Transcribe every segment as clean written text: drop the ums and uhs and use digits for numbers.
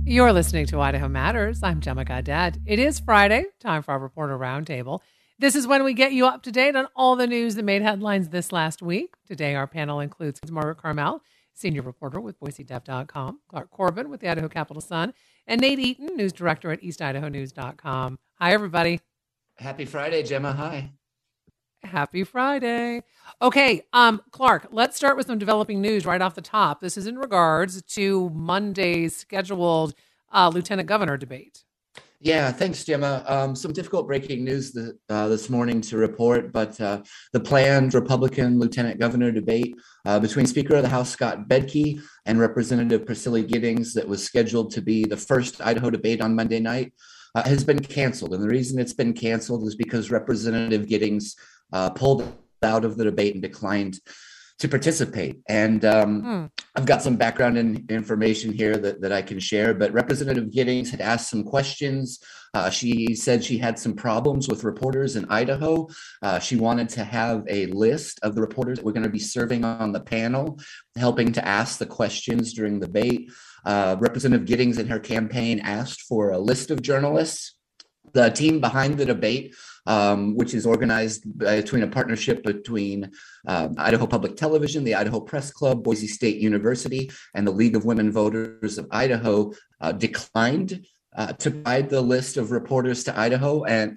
You're listening to Idaho Matters. I'm Gemma Gaddad. It is Friday, time for our Reporter Roundtable. This is when we get you up to date on all the news that made headlines this last week. Today, our panel includes Margaret Carmel, senior reporter with BoiseDev.com, Clark Corbin with the Idaho Capital Sun, and Nate Eaton, news director at EastIdahoNews.com. Hi, everybody. Happy Friday, Gemma. Hi. Happy Friday. Okay, Clark, let's start with some developing news right off the top. This is in regards to Monday's scheduled lieutenant governor debate. Yeah, thanks, Gemma. Some difficult breaking news this morning to report, but the planned Republican lieutenant governor debate between Speaker of the House Scott Bedke and Representative Priscilla Giddings that was scheduled to be the first Idaho debate on Monday night has been canceled. And the reason it's been canceled is because Representative Giddings pulled out of the debate and declined to participate. And I've got some background information here that I can share, but Representative Giddings had asked some questions. She said she had some problems with reporters in Idaho. She wanted to have a list of the reporters that were going to be serving on the panel, helping to ask the questions during the debate. Representative Giddings and her campaign asked for a list of journalists. The team behind the debate, which is organized between a partnership between Idaho Public Television, the Idaho Press Club, Boise State University, and the League of Women Voters of Idaho, declined to provide the list of reporters to Idaho and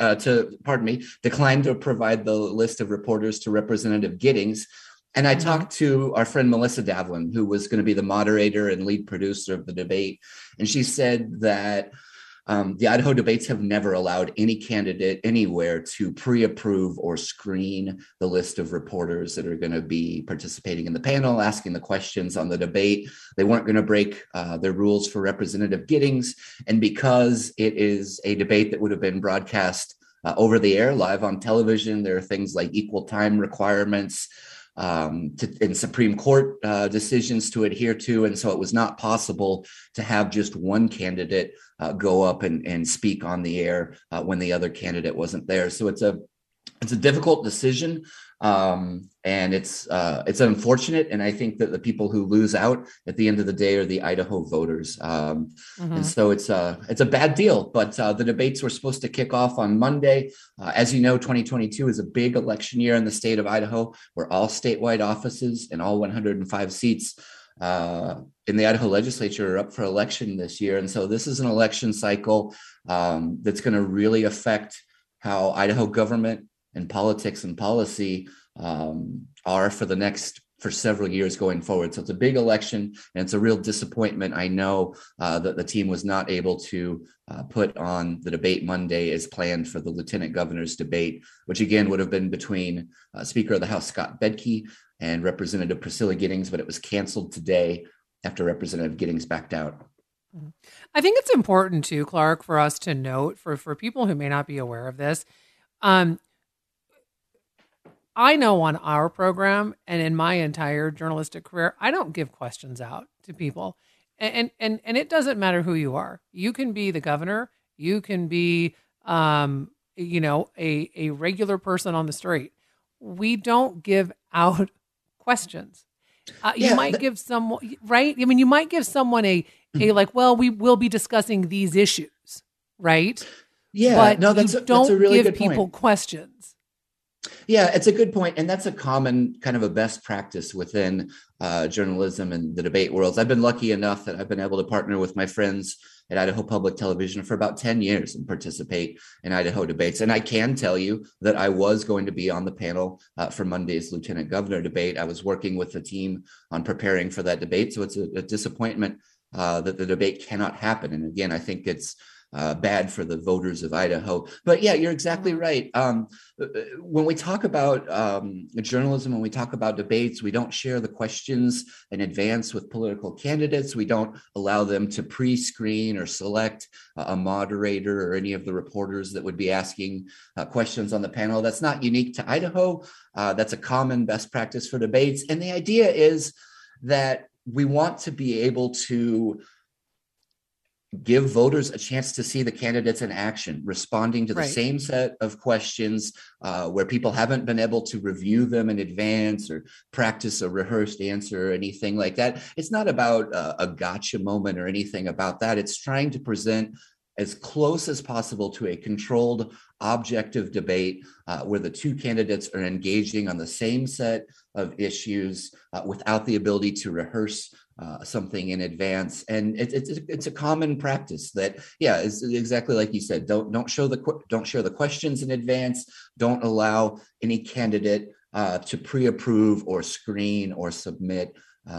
declined to provide the list of reporters to Representative Giddings. And I talked to our friend Melissa Davlin, who was going to be the moderator and lead producer of the debate, and she said that the Idaho debates have never allowed any candidate anywhere to pre-approve or screen the list of reporters that are going to be participating in the panel, asking the questions on the debate. They weren't going to break their rules for Representative Giddings. And because it is a debate that would have been broadcast over the air, live on television, there are things like equal time requirements in Supreme Court decisions to adhere to. And so it was not possible to have just one candidate go up and speak on the air when the other candidate wasn't there. So it's a difficult decision. And it's unfortunate. And I think that the people who lose out at the end of the day are the Idaho voters. And so it's a bad deal, but the debates were supposed to kick off on Monday. As you know, 2022 is a big election year in the state of Idaho, where all statewide offices and all 105 seats in the Idaho legislature are up for election this year. And so this is an election cycle that's going to really affect how Idaho government and politics and policy are for several years going forward. So it's a big election, and it's a real disappointment. I know that the team was not able to put on the debate Monday as planned for the lieutenant governor's debate, which again would have been between Speaker of the House Scott Bedke and Representative Priscilla Giddings, but it was canceled today after Representative Giddings backed out. I think it's important too, Clark, for us to note for people who may not be aware of this. I know on our program and in my entire journalistic career, I don't give questions out to people. And it doesn't matter who you are. You can be the governor. You can be, a regular person on the street. We don't give out questions. You might give someone, right? I mean, you might give someone a like, well, we will be discussing these issues, right? Yeah, but no, that's a really good people point. Questions. Yeah, it's a good point. And that's a common kind of a best practice within journalism and the debate worlds. I've been lucky enough that I've been able to partner with my friends at Idaho Public Television for about 10 years and participate in Idaho debates. And I can tell you that I was going to be on the panel for Monday's lieutenant governor debate. I was working with the team on preparing for that debate. So it's a disappointment that the debate cannot happen. And again, I think it's bad for the voters of Idaho. But yeah, you're exactly right. When we talk about journalism, when we talk about debates, we don't share the questions in advance with political candidates. We don't allow them to pre-screen or select a moderator or any of the reporters that would be asking questions on the panel. That's not unique to Idaho. That's a common best practice for debates. And the idea is that we want to be able to give voters a chance to see the candidates in action, responding to the Right. same set of questions where people haven't been able to review them in advance or practice a rehearsed answer or anything like that. It's not about a gotcha moment or anything about that. It's trying to present as close as possible to a controlled, objective debate where the two candidates are engaging on the same set of issues without the ability to rehearse something in advance. And it's a common practice that, yeah, is exactly like you said. Don't share the questions in advance. Don't allow any candidate to pre-approve or screen or submit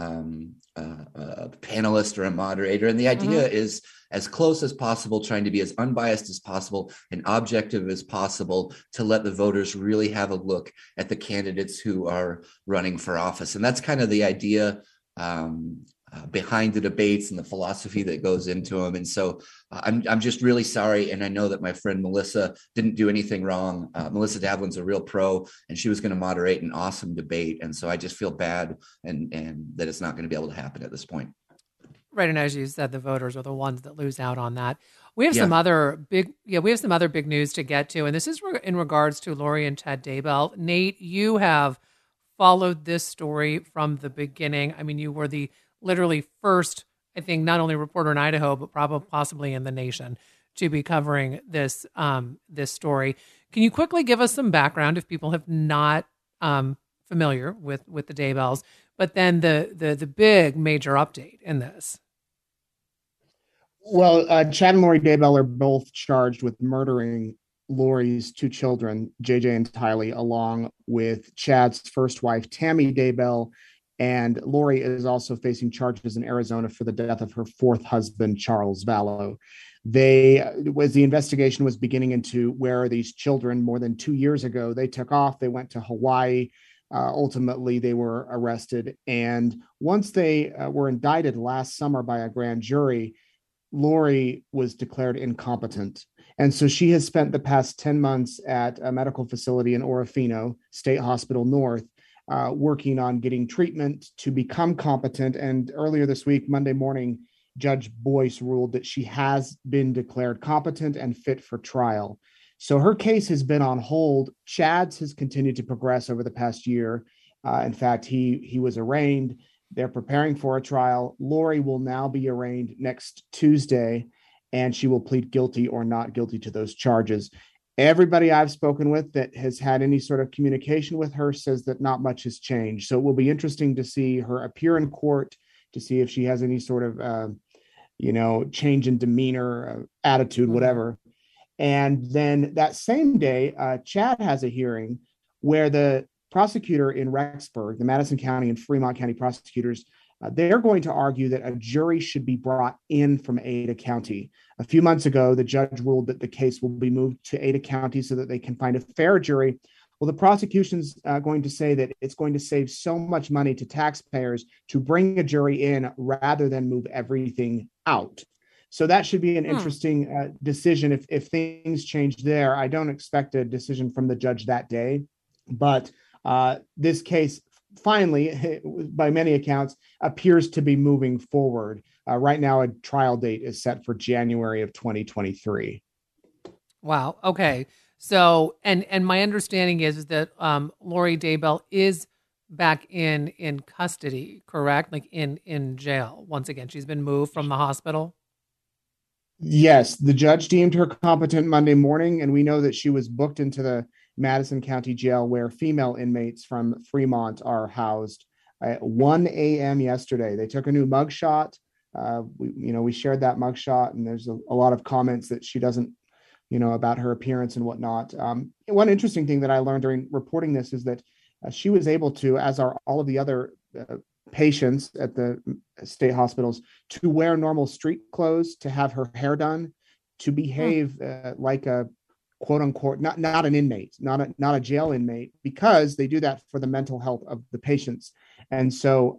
a panelist or a moderator. And the idea is as close as possible, trying to be as unbiased as possible and objective as possible to let the voters really have a look at the candidates who are running for office. And that's kind of the idea behind the debates and the philosophy that goes into them. And so I'm just really sorry. And I know that my friend Melissa didn't do anything wrong. Melissa Davlin's a real pro, and she was going to moderate an awesome debate. And so I just feel bad and that it's not going to be able to happen at this point. Right, and as you said, the voters are the ones that lose out on that. We have Yeah. some other big news to get to, and this is in regards to Lori and Chad Daybell. Nate, you have followed this story from the beginning. I mean, you were the literally first, I think, not only reporter in Idaho, but probably possibly in the nation to be covering this this story. Can you quickly give us some background if people have not familiar with the Daybells, but then the big major update in this? Well, Chad and Lori Daybell are both charged with murdering Lori's two children, JJ and Tylee, along with Chad's first wife, Tammy Daybell. And Lori is also facing charges in Arizona for the death of her fourth husband, Charles Vallow. As the investigation was beginning into where are these children more than 2 years ago, they took off. They went to Hawaii. Ultimately, they were arrested. And once they were indicted last summer by a grand jury, Lori was declared incompetent. And so she has spent the past 10 months at a medical facility in Orofino State Hospital North, working on getting treatment to become competent. And earlier this week, Monday morning, Judge Boyce ruled that she has been declared competent and fit for trial. So her case has been on hold. Chad's has continued to progress over the past year. In fact, he was arraigned. They're preparing for a trial. Lori will now be arraigned next Tuesday, and she will plead guilty or not guilty to those charges. Everybody I've spoken with that has had any sort of communication with her says that not much has changed. So it will be interesting to see her appear in court to see if she has any sort of, change in demeanor, attitude, whatever. And then that same day, Chad has a hearing where the prosecutor in Rexburg, the Madison County and Fremont County prosecutors, they're going to argue that a jury should be brought in from Ada County. A few months ago, the judge ruled that the case will be moved to Ada County so that they can find a fair jury. Well, the prosecution's going to say that it's going to save so much money to taxpayers to bring a jury in rather than move everything out. So that should be an interesting decision if things change there. I don't expect a decision from the judge that day, but this case finally, by many accounts, appears to be moving forward. Right now, a trial date is set for January of 2023. Wow. Okay. So, and my understanding is that Lori Daybell is back in custody, correct? Like in jail. Once again, she's been moved from the hospital. Yes, the judge deemed her competent Monday morning, and we know that she was booked into the Madison County Jail where female inmates from Fremont are housed at 1 a.m. yesterday. They took a new mugshot. We shared that mugshot, and there's a lot of comments that she doesn't, about her appearance and whatnot. One interesting thing that I learned during reporting this is that she was able to, as are all of the other patients at the state hospitals, to wear normal street clothes, to have her hair done, to behave like a quote unquote, not an inmate, not a jail inmate, because they do that for the mental health of the patients. And so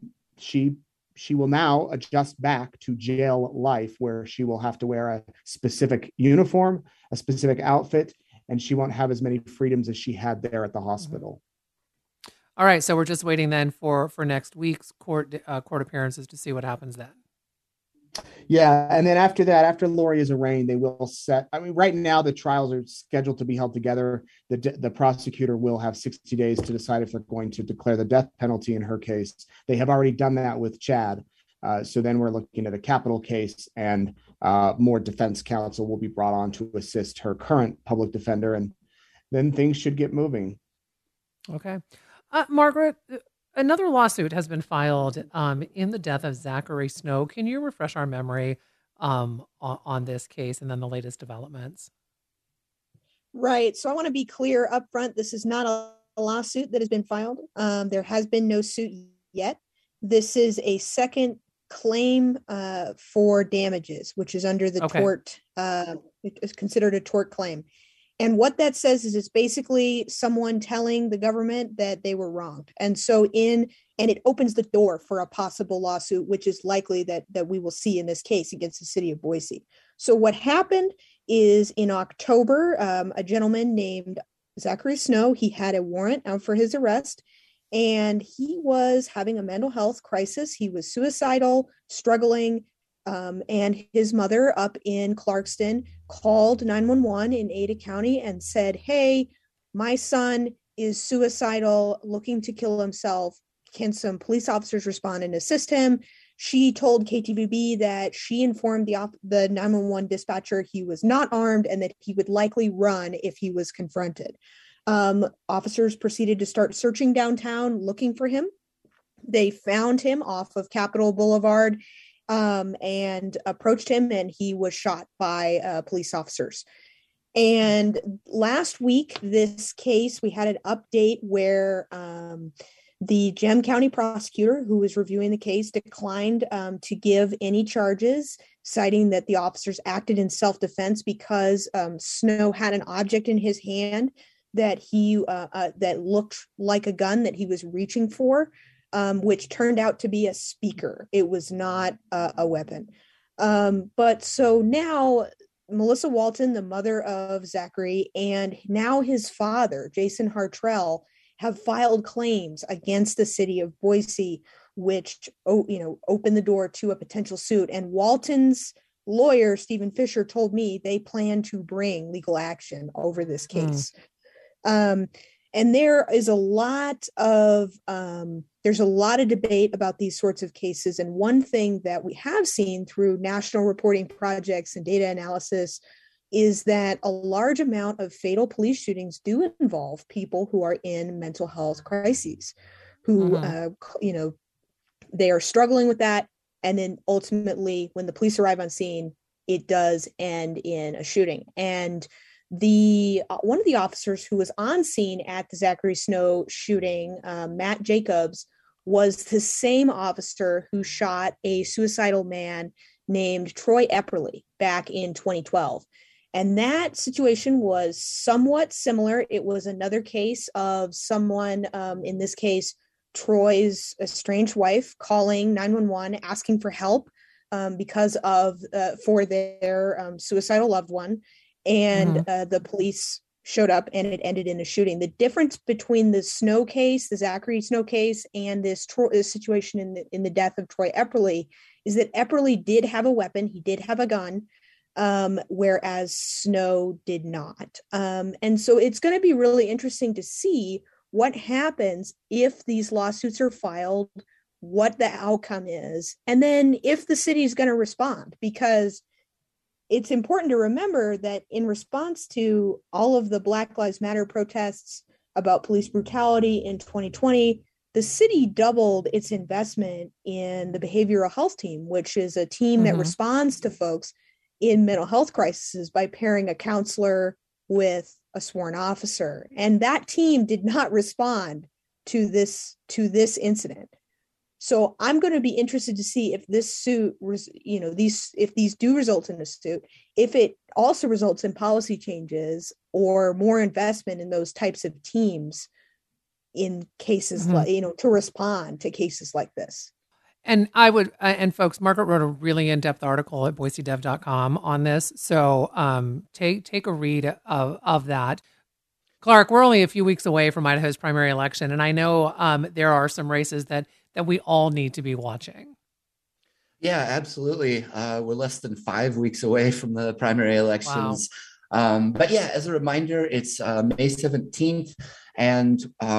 she will now adjust back to jail life, where she will have to wear a specific uniform, a specific outfit, and she won't have as many freedoms as she had there at the hospital. All right, so we're just waiting then for next week's court appearances to see what happens then. Yeah, and then after that, after Lori is arraigned, they will set. I mean, right now the trials are scheduled to be held together. The prosecutor will have 60 days to decide if they're going to declare the death penalty in her case. They have already done that with Chad. So then we're looking at a capital case, and more defense counsel will be brought on to assist her current public defender, and then things should get moving. Okay. Margaret, another lawsuit has been filed in the death of Zachary Snow. Can you refresh our memory on this case and then the latest developments? Right. So I want to be clear up front. This is not a lawsuit that has been filed. There has been no suit yet. This is a second claim for damages, which is under the tort. It is considered a tort claim. And what that says is it's basically someone telling the government that they were wronged. And it opens the door for a possible lawsuit, which is likely that we will see in this case against the city of Boise. So what happened is in October, a gentleman named Zachary Snow, he had a warrant out for his arrest, and he was having a mental health crisis. He was suicidal, struggling, and his mother up in Clarkston called 911 in Ada County and said, "Hey, my son is suicidal, looking to kill himself. Can some police officers respond and assist him?" She told KTVB that she informed the 911 dispatcher he was not armed and that he would likely run if he was confronted. Officers proceeded to start searching downtown, looking for him. They found him off of Capitol Boulevard and approached him, and he was shot by police officers. And last week, this case, we had an update where the Gem County prosecutor, who was reviewing the case, declined to give any charges, citing that the officers acted in self-defense because Snow had an object in his hand that that looked like a gun that he was reaching for, which turned out to be a speaker. It was not a weapon. But so now Melissa Walton, the mother of Zachary, and now his father, Jason Hartrell, have filed claims against the city of Boise, which opened the door to a potential suit. And Walton's lawyer, Stephen Fisher, told me they plan to bring legal action over this case. And there is a lot of debate about these sorts of cases. And one thing that we have seen through national reporting projects and data analysis is that a large amount of fatal police shootings do involve people who are in mental health crises, who, they are struggling with that. And then ultimately, when the police arrive on scene, it does end in a shooting. And one of the officers who was on scene at the Zachary Snow shooting, Matt Jacobs, was the same officer who shot a suicidal man named Troy Epperly back in 2012. And that situation was somewhat similar. It was another case of someone, in this case, Troy's estranged wife, calling 911, asking for help because of for their suicidal loved one. And the police showed up, and it ended in a shooting. The difference between the Snow case, the Zachary Snow case, and this situation in the death of Troy Epperly is that Epperly did have a weapon. He did have a gun, whereas Snow did not. And so it's going to be really interesting to see what happens if these lawsuits are filed, what the outcome is, and then if the city is going to respond, because it's important to remember that in response to all of the Black Lives Matter protests about police brutality in 2020, the city doubled its investment in the behavioral health team, which is a team that responds to folks in mental health crises by pairing a counselor with a sworn officer. And that team did not respond to this incident. So I'm going to be interested to see if this suit, if these do result in a suit, if it also results in policy changes or more investment in those types of teams in cases like, to respond to cases like this. And I would, and folks, Margaret wrote a really in-depth article at boisedev.com on this. So take a read of that. Clark, we're only a few weeks away from Idaho's primary election. And I know there are some races that we all need to be watching. Yeah, absolutely. We're less than 5 weeks away from the primary Wow. elections. But yeah, as a reminder, it's May 17th. And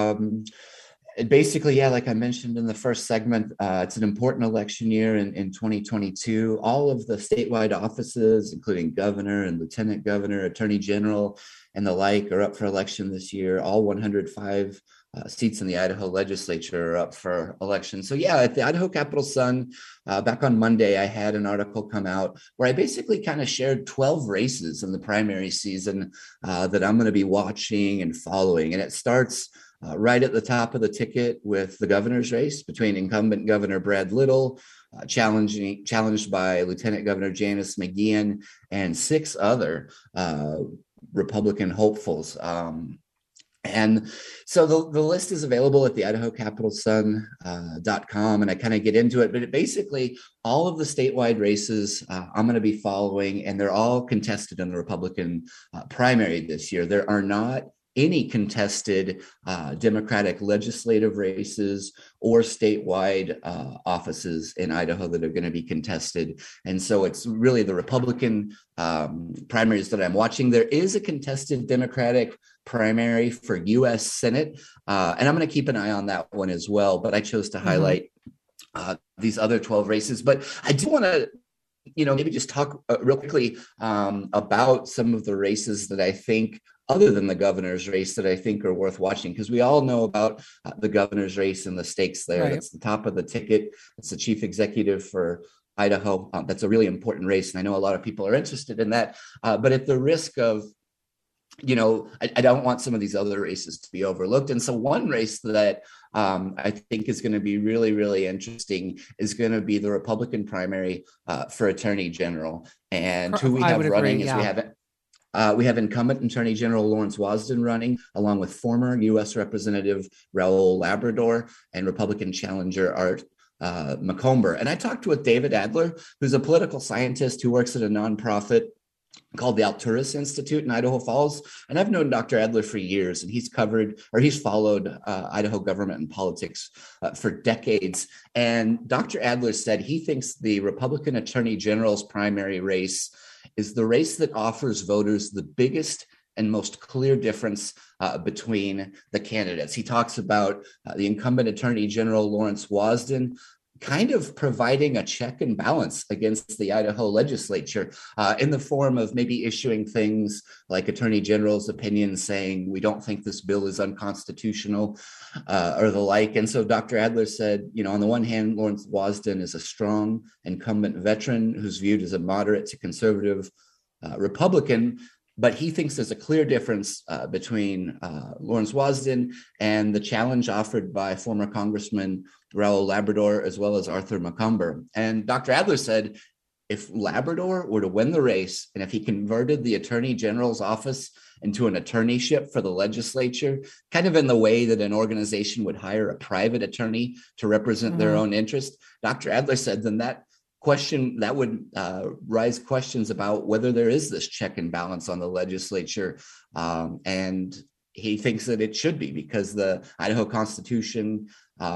basically, yeah, like I mentioned in the first segment, it's an important election year in 2022. All of the statewide offices, including governor and lieutenant governor, attorney general, and the like, are up for election this year. All 105 seats in the Idaho legislature are up for election. So yeah, at the Idaho Capital Sun, back on Monday, I had an article come out where I basically kind of shared 12 races in the primary season that I'm going to be watching and following. And it starts right at the top of the ticket with the governor's race between incumbent Governor Brad Little, challenged by Lieutenant Governor Janice McGeachin, and 6 other Republican hopefuls. And so the list is available at the idahocapitalsun.com, and I kind of get into it, but basically all of the statewide races I'm going to be following, and they're all contested in the Republican primary this year. There are not any contested Democratic legislative races or statewide offices in Idaho that are going to be contested. And so it's really the Republican primaries that I'm watching. There is a contested Democratic primary for U.S. Senate, and I'm going to keep an eye on that one as well. But I chose to highlight these other 12 races. But I do want to maybe just talk real quickly about some of the races that I think, other than the governor's race, that I think are worth watching, because we all know about the governor's race and the stakes there. Right. That's the top of the ticket. It's the chief executive for Idaho. That's a really important race, and I know a lot of people are interested in that. But at the risk of, I don't want some of these other races to be overlooked. And so one race that I think is going to be really, really interesting is going to be the Republican primary for Attorney General. And who we have running is we have incumbent Attorney General Lawrence Wasden running, along with former U.S. Representative Raul Labrador and Republican challenger Art Macomber. And I talked with David Adler, who's a political scientist who works at a nonprofit called the Alturas Institute in Idaho Falls. And I've known Dr. Adler for years, and he's followed Idaho government and politics for decades. And Dr. Adler said he thinks the Republican Attorney General's primary race is the race that offers voters the biggest and most clear difference between the candidates. He talks about the incumbent Attorney General Lawrence Wasden kind of providing a check and balance against the Idaho legislature in the form of maybe issuing things like Attorney General's opinions saying, we don't think this bill is unconstitutional or the like. And so Dr. Adler said, on the one hand, Lawrence Wasden is a strong incumbent veteran who's viewed as a moderate to conservative Republican, but he thinks there's a clear difference between Lawrence Wasden and the challenge offered by former Congressman Raul Labrador, as well as Arthur Macomber. And Dr. Adler said, if Labrador were to win the race, and if he converted the Attorney General's office into an attorneyship for the legislature, kind of in the way that an organization would hire a private attorney to represent their own interest, Dr. Adler said, then that would raise questions about whether there is this check and balance on the legislature. And he thinks that it should be, because the Idaho Constitution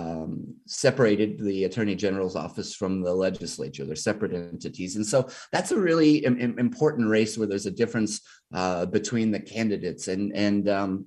separated the Attorney General's office from the legislature. They're separate entities. And so that's a really important race where there's a difference between the candidates. And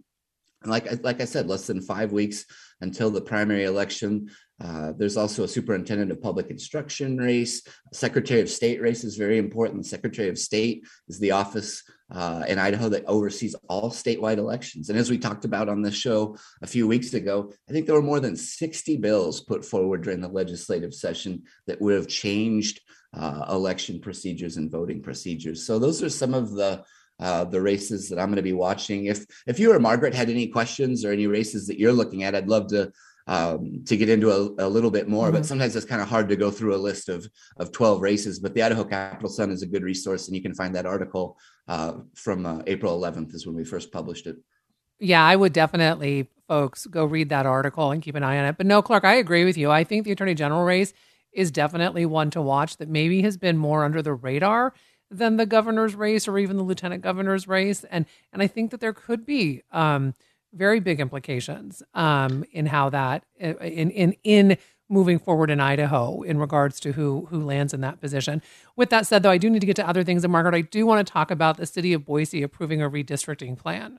like I said, less than 5 weeks until the primary election. There's also a superintendent of public instruction race. Secretary of State race is very important. Secretary of State is the office in Idaho that oversees all statewide elections. And as we talked about on this show a few weeks ago, I think there were more than 60 bills put forward during the legislative session that would have changed election procedures and voting procedures. So those are some of the races that I'm going to be watching. If you or Margaret had any questions or any races that you're looking at, I'd love to get into a little bit more, but sometimes it's kind of hard to go through a list of 12 races. But the Idaho Capital Sun is a good resource, and you can find that article from April 11th is when we first published it. Yeah, I would definitely, folks, go read that article and keep an eye on it. But no, Clark, I agree with you. I think the Attorney General race is definitely one to watch that maybe has been more under the radar than the governor's race or even the lieutenant governor's race. And I think that there could be very big implications in how that in moving forward in Idaho in regards to who lands in that position. With that said, though, I do need to get to other things. And Margaret, I do want to talk about the city of Boise approving a redistricting plan.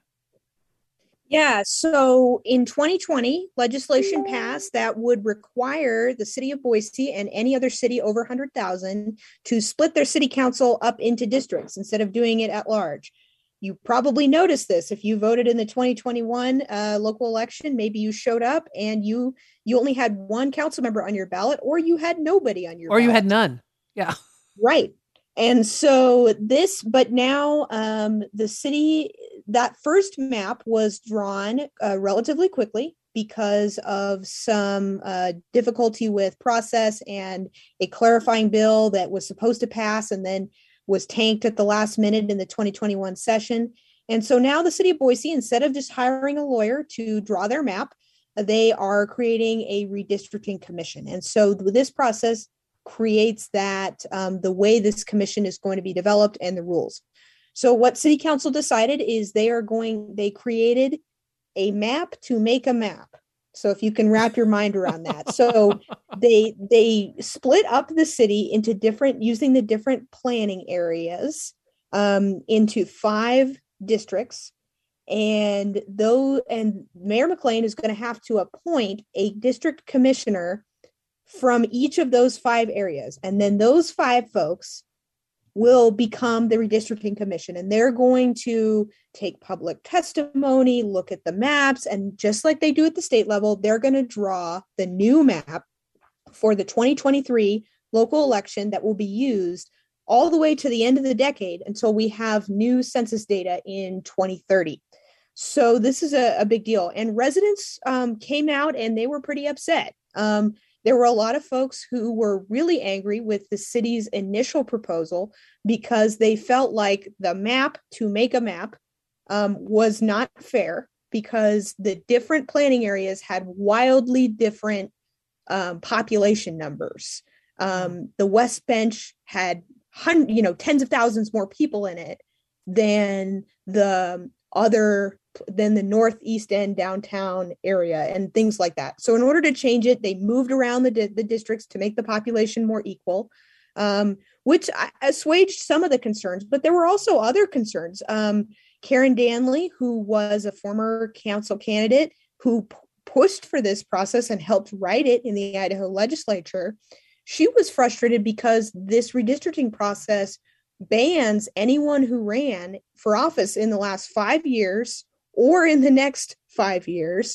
Yeah, so in 2020, legislation passed that would require the city of Boise and any other city over 100,000 to split their city council up into districts instead of doing it at large. You probably noticed this if you voted in the 2021 local election. Maybe you showed up and you only had one council member on your ballot, or you had nobody on your ballot. Or you had none. Yeah. Right. And so but now the city, that first map was drawn relatively quickly because of some difficulty with process and a clarifying bill that was supposed to pass and then was tanked at the last minute in the 2021 session. And so now the city of Boise, instead of just hiring a lawyer to draw their map, they are creating a redistricting commission. And so this process creates that the way this commission is going to be developed and the rules. So what city council decided is they created a map to make a map. So if you can wrap your mind around that. So they split up the city into using the different planning areas into 5 districts. And Mayor McLean is going to have to appoint a district commissioner from each of those 5 areas. And then those 5 folks will become the redistricting commission, and they're going to take public testimony, look at the maps, and just like they do at the state level, they're going to draw the new map for the 2023 local election that will be used all the way to the end of the decade until we have new census data in 2030. So this is a big deal. And residents came out and they were pretty upset. There were a lot of folks who were really angry with the city's initial proposal because they felt like the map to make a map was not fair because the different planning areas had wildly different population numbers. The West Bench had tens of thousands more people in it than the Northeast End downtown area and things like that. So in order to change it, they moved around the districts to make the population more equal, which assuaged some of the concerns, but there were also other concerns. Karen Danley, who was a former council candidate who pushed for this process and helped write it in the Idaho legislature, she was frustrated because this redistricting process bans anyone who ran for office in the last 5 years or in the next 5 years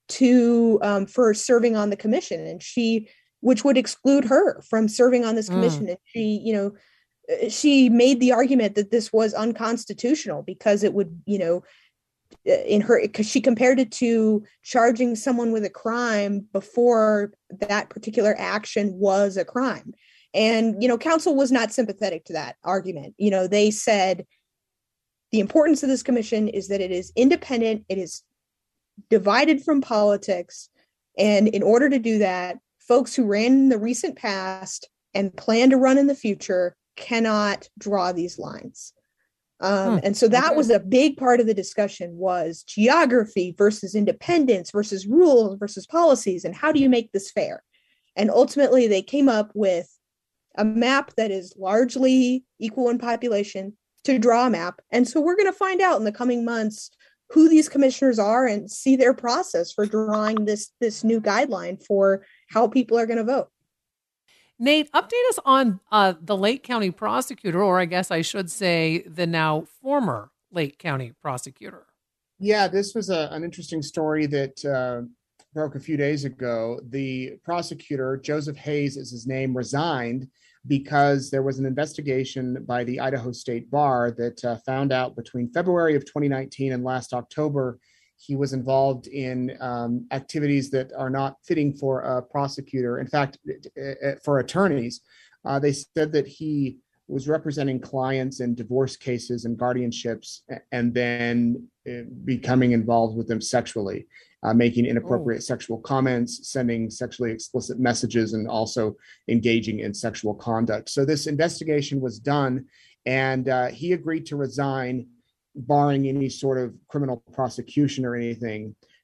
for serving on the commission, and which would exclude her from serving on this commission. And she made the argument that this was unconstitutional because it would, because she compared it to charging someone with a crime before that particular action was a crime. And, council was not sympathetic to that argument. They said the importance of this commission is that it is independent, it is divided from politics. And in order to do that, folks who ran in the recent past and plan to run in the future cannot draw these lines. And so that was a big part of the discussion, was geography versus independence versus rules versus policies. And how do you make this fair? And ultimately they came up with a map that is largely equal in population to draw a map. And so we're going to find out in the coming months who these commissioners are and see their process for drawing this new guideline for how people are going to vote. Nate, update us on the Lake County prosecutor, or I guess I should say the now former Lake County prosecutor. Yeah, this was an interesting story that broke a few days ago. The prosecutor, Joseph Hayes is his name, resigned because there was an investigation by the Idaho State Bar that found out between February of 2019 and last October, he was involved in activities that are not fitting for a prosecutor. In fact, for attorneys, they said that he was representing clients in divorce cases and guardianships and then becoming involved with them sexually, making inappropriate sexual comments, sending sexually explicit messages, and also engaging in sexual conduct. So this investigation was done, and he agreed to resign, barring any sort of criminal prosecution or anything.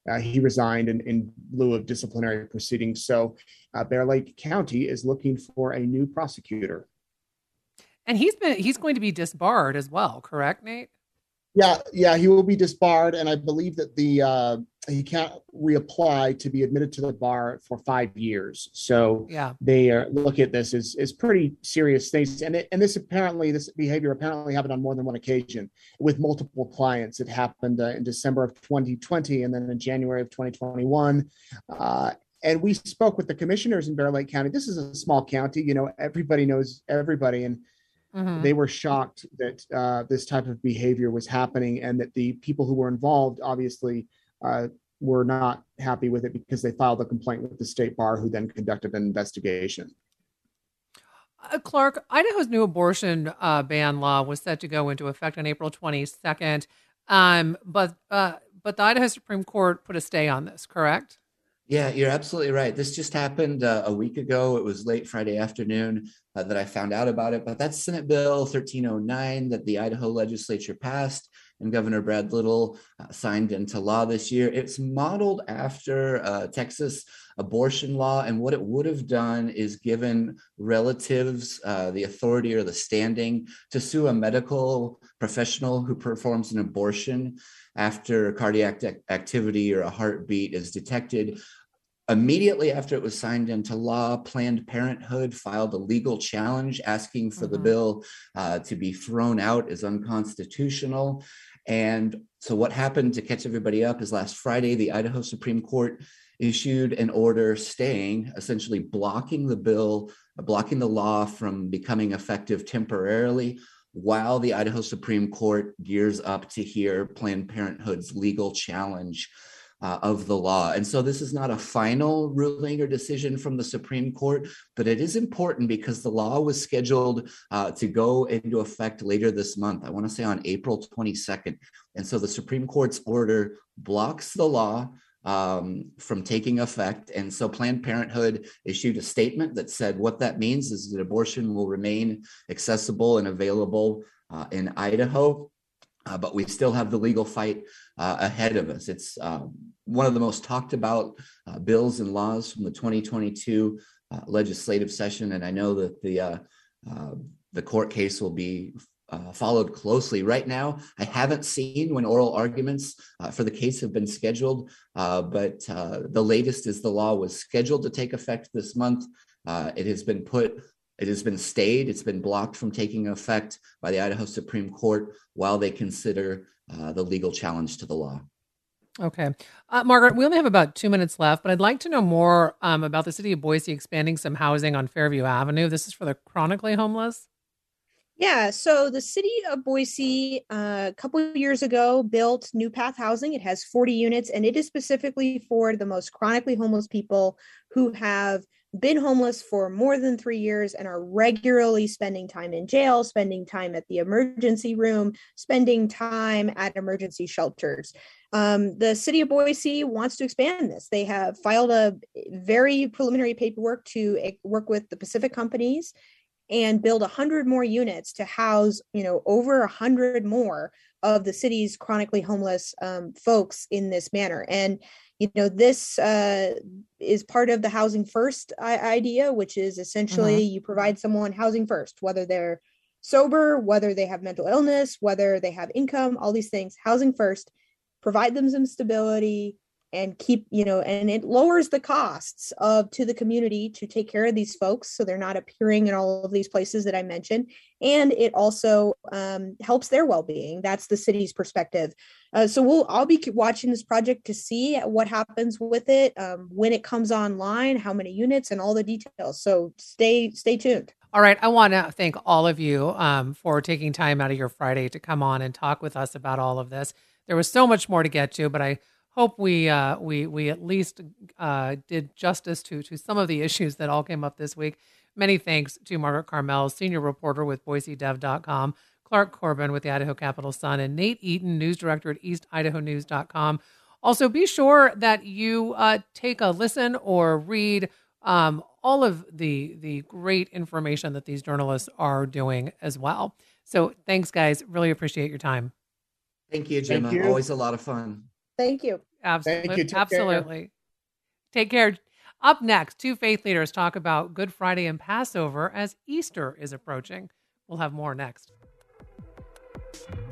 He resigned in lieu of disciplinary proceedings. So Bear Lake County is looking for a new prosecutor. And he's going to be disbarred as well, correct, Nate? Yeah, he will be disbarred, and I believe that he can't reapply to be admitted to the bar for 5 years. So yeah, they look at this as pretty serious things, and this behavior apparently happened on more than one occasion with multiple clients. It happened in December of 2020, and then in January of 2021. And we spoke with the commissioners in Bear Lake County. This is a small county, everybody knows everybody, and they were shocked that this type of behavior was happening, and that the people who were involved obviously were not happy with it, because they filed a complaint with the state bar, who then conducted an investigation. Clark, Idaho's new abortion ban law was set to go into effect on April 22nd, but the Idaho Supreme Court put a stay on this, correct? Yeah, you're absolutely right. This just happened a week ago. It was late Friday afternoon that I found out about it. But that's Senate Bill 1309 that the Idaho legislature passed and Governor Brad Little signed into law this year. It's modeled after Texas abortion law. And what it would have done is given relatives the authority or the standing to sue a medical professional who performs an abortion after cardiac activity or a heartbeat is detected. Immediately after it was signed into law, Planned Parenthood filed a legal challenge asking for the bill to be thrown out as unconstitutional. And so what happened, to catch everybody up, is last Friday, the Idaho Supreme Court issued an order staying, essentially blocking the bill, blocking the law from becoming effective temporarily, while the Idaho Supreme Court gears up to hear Planned Parenthood's legal challenge of the law. And so this is not a final ruling or decision from the Supreme Court, but it is important because the law was scheduled to go into effect later this month. I want to say on April 22nd. And so the Supreme Court's order blocks the law from taking effect. And so Planned Parenthood issued a statement that said what that means is that abortion will remain accessible and available in Idaho. But we still have the legal fight ahead of us. It's one of the most talked about bills and laws from the 2022 legislative session. And I know that the court case will be followed closely. Right now, I haven't seen when oral arguments for the case have been scheduled, but the latest is the law was scheduled to take effect this month. It has been stayed. It's been blocked from taking effect by the Idaho Supreme Court while they consider the legal challenge to the law. Okay. Margaret, we only have about 2 minutes left, but I'd like to know more about the city of Boise expanding some housing on Fairview Avenue. This is for the chronically homeless. Yeah, so the city of Boise a couple of years ago built New Path Housing. It has 40 units, and it is specifically for the most chronically homeless people who have been homeless for more than 3 years and are regularly spending time in jail, spending time at the emergency room, spending time at emergency shelters. The city of Boise wants to expand this. They have filed a very preliminary paperwork to work with the Pacific companies and build 100 more units to house, over 100 more of the city's chronically homeless folks in this manner. And this is part of the housing first idea, which is essentially you provide someone housing first, whether they're sober, whether they have mental illness, whether they have income, all these things, housing first, provide them some stability and keep, and it lowers the costs to the community to take care of these folks. So they're not appearing in all of these places that I mentioned. And it also helps their well-being. That's the city's perspective. So I'll be watching this project to see what happens with it, when it comes online, how many units and all the details. So stay tuned. All right. I want to thank all of you for taking time out of your Friday to come on and talk with us about all of this. There was so much more to get to, but I hope we at least did justice to some of the issues that all came up this week. Many thanks to Margaret Carmel, senior reporter with BoiseDev.com, Clark Corbin with the Idaho Capital Sun, and Nate Eaton, news director at EastIdahoNews.com. Also, be sure that you take a listen or read all of the great information that these journalists are doing as well. So thanks, guys. Really appreciate your time. Thank you, Gemma. Thank you. Always a lot of fun. Thank you. Absolutely. Thank you. Take care. Absolutely. Take care. Up next, two faith leaders talk about Good Friday and Passover as Easter is approaching. We'll have more next.